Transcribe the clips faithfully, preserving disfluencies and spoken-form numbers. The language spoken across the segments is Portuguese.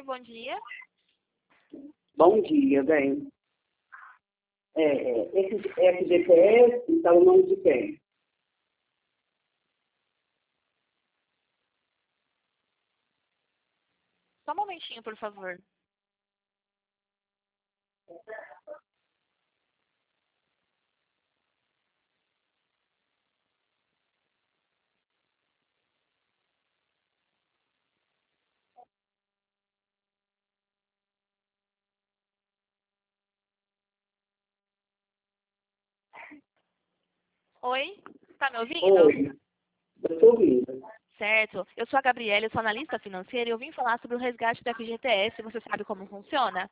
bom dia. Bom dia, bem. É, esse F G T S está o nome de quem? Só um momentinho, por favor. Oi, tá me ouvindo? Oi, eu estou ouvindo. Certo. Eu sou a Gabriela, eu sou analista financeira e eu vim falar sobre o resgate do F G T S. Você sabe como funciona?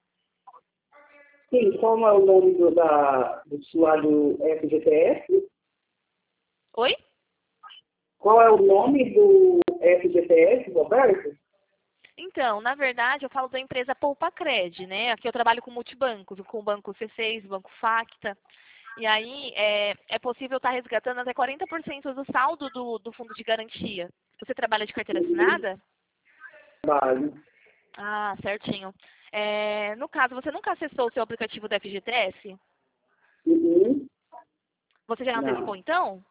Sim, como é o nome do, da, do usuário F G T S? Oi? Qual é o nome do F G T S, Roberto? Então, na verdade, eu falo da empresa Poupacred, né? Aqui eu trabalho com multibancos, com o Banco C seis, Banco Facta. E aí é, é possível estar resgatando até quarenta por cento do saldo do, do fundo de garantia. Você trabalha de carteira assinada? Vale. Ah, certinho. É, no caso, você nunca acessou o seu aplicativo do F G T S? Uhum. Você já antecipou Não. então?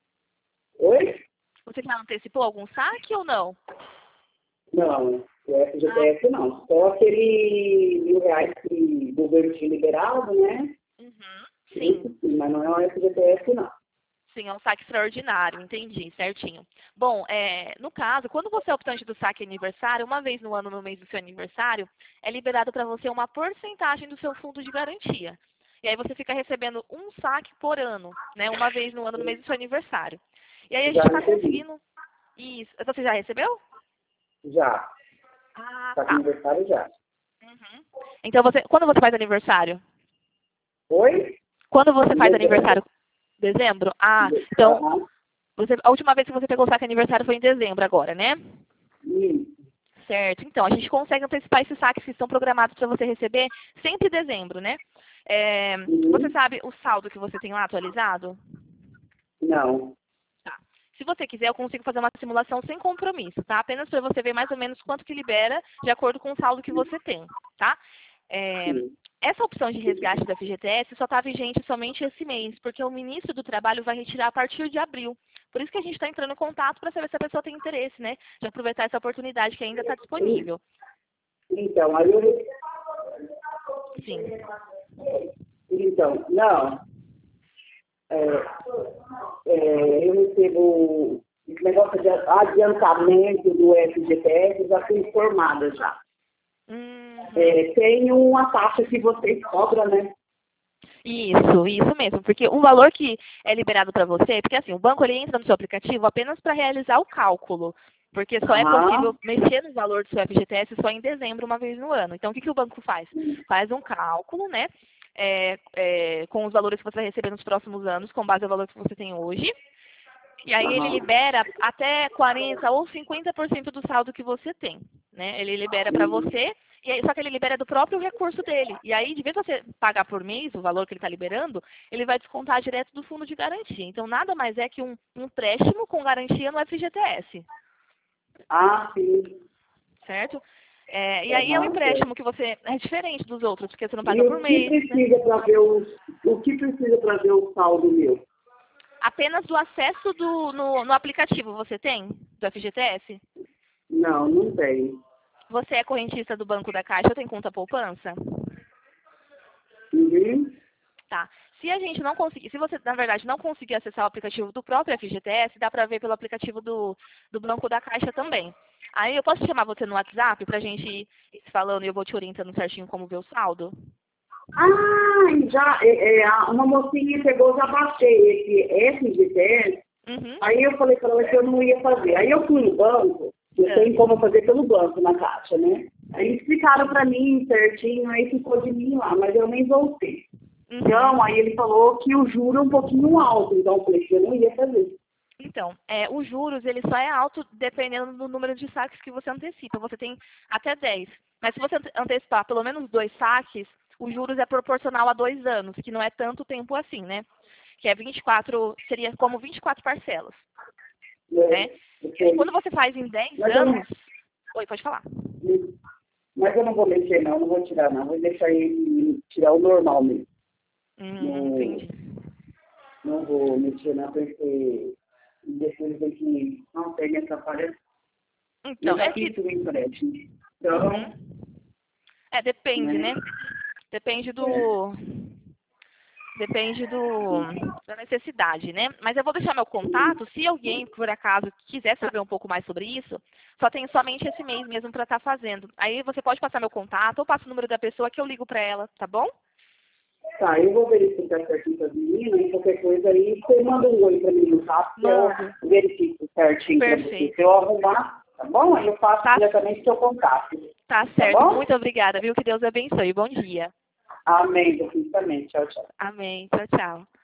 Oi? Você já antecipou algum saque ou não? Não, o F G T Ah, S não. Só aquele mil reais que o governo tinha liberado, né? uhum. Isso Sim, sim, mas não é o F G T S não. sim, é um saque extraordinário, entendi, certinho. Bom, é, no caso, quando você é optante do saque aniversário, uma vez no ano, no mês do seu aniversário, é liberado para você uma porcentagem do seu fundo de garantia. E aí você fica recebendo um saque por ano, né? Uma vez no ano, no mês do seu aniversário. E aí a Já gente está recebi. conseguindo. Isso. Você já recebeu? Já. Ah, Está com tá. aniversário já. Uhum. Então você. Quando você faz aniversário? Oi? Quando você Em faz dezembro. aniversário? Dezembro? Ah, então. Aham. Você, a última vez que você pegou o saque aniversário foi em dezembro agora, né? Isso. Certo. Então, a gente consegue antecipar esses saques que estão programados para você receber sempre em dezembro, né? É, você Uhum. sabe o saldo que você tem lá atualizado? Não. Tá. Se você quiser, eu consigo fazer uma simulação sem compromisso, tá? Apenas para você ver mais ou menos quanto que libera de acordo com o saldo que você tem, tá? É, Sim. essa opção de resgate da F G T S só está vigente somente esse mês, porque o ministro do Trabalho vai retirar a partir de abril. Por isso que a gente está entrando em contato para saber se a pessoa tem interesse, né? De aproveitar essa oportunidade que ainda está E- disponível. Então, aí eu. Sim. Então, não. É, é, eu recebo esse negócio de adiantamento do F G T S, já fui informada já. Uhum. É, tem uma taxa que vocês cobram, né? Isso, isso mesmo, porque o valor que é liberado para você, porque assim, o banco ele entra no seu aplicativo apenas para realizar o cálculo, porque só é possível Aham. mexer no valor do seu F G T S só em dezembro, uma vez no ano. Então, o que, que o banco faz? Faz um cálculo, né, é, é, com os valores que você vai receber nos próximos anos, com base no valor que você tem hoje, e aí ele Aham. libera até quarenta ou cinquenta por cento do saldo que você tem, né? Ele libera para você, e aí, só que ele libera do próprio recurso dele. E aí, de vez você pagar por mês o valor que ele está liberando, ele vai descontar direto do fundo de garantia. Então, nada mais é que um um empréstimo com garantia no F G T S, Ah, sim. certo? É, e aí é um Aham, sei. empréstimo que você é diferente dos outros, porque você não E paga por o que mês, né? precisa para ver o, o que precisa para ver o saldo meu? Apenas do acesso do, no, no aplicativo você tem do F G T S? Não, não tem. Você é correntista do Banco da Caixa ou tem conta poupança? Uhum. Tá. Se a gente não conseguir, se você, na verdade, não conseguir acessar o aplicativo do próprio F G T S, dá para ver pelo aplicativo do, do Banco da Caixa também. Aí eu posso chamar você no WhatsApp para a gente ir se falando e eu vou te orientando certinho como ver o saldo? Ah, e já, é, é, a- uma mocinha pegou, já baixei esse F G T S, Uhum. aí eu falei para ela que eu não ia fazer. Aí eu fui no banco, eu É. tenho como fazer pelo banco na caixa, né? Aí explicaram para mim certinho, aí ficou de mim lá, mas eu nem voltei. Então, Uhum. aí ele falou que o juro é um pouquinho alto, então eu falei que eu não ia fazer. Então, é, os juros, ele só é alto dependendo do número de saques que você antecipa. Você tem até dez. Mas se você ante- antecipar pelo menos dois saques, os juros é proporcional a dois anos, que não é tanto tempo assim, né? Que é vinte e quatro, seria como vinte e quatro parcelas, Né? né? E aí, quando você faz em dez Mas eu anos... não. Oi, pode falar. Mas eu não vou mexer não, não vou tirar não. Vou deixar ele tirar o normal mesmo. Hum, não, entendi. não vou mexer não, porque depois tem que não tem me atrapalhar. Então, Eu já é fiz que... o empréstimo. Então, Uhum. É, depende, né? né? Depende do... Depende do, da necessidade, né? Mas eu vou deixar meu contato. Se alguém, por acaso, quiser saber um pouco mais sobre isso, só tenho somente esse mês mesmo para estar fazendo. Aí você pode passar meu contato ou passa o número da pessoa que eu ligo para ela, tá bom? Tá, eu vou verificar certinho com as meninas e qualquer coisa aí, você manda um oi pra mim no rápido, Mando. eu verifico certinho pra você. Perfeito. Se eu arrumar, tá bom? Aí eu faço Tá, diretamente seu contato. tá Tá certo. bom? Muito obrigada, viu? Que Deus abençoe. Bom dia. Amém, definitivamente. Tchau, tchau. Amém. Tchau, tchau.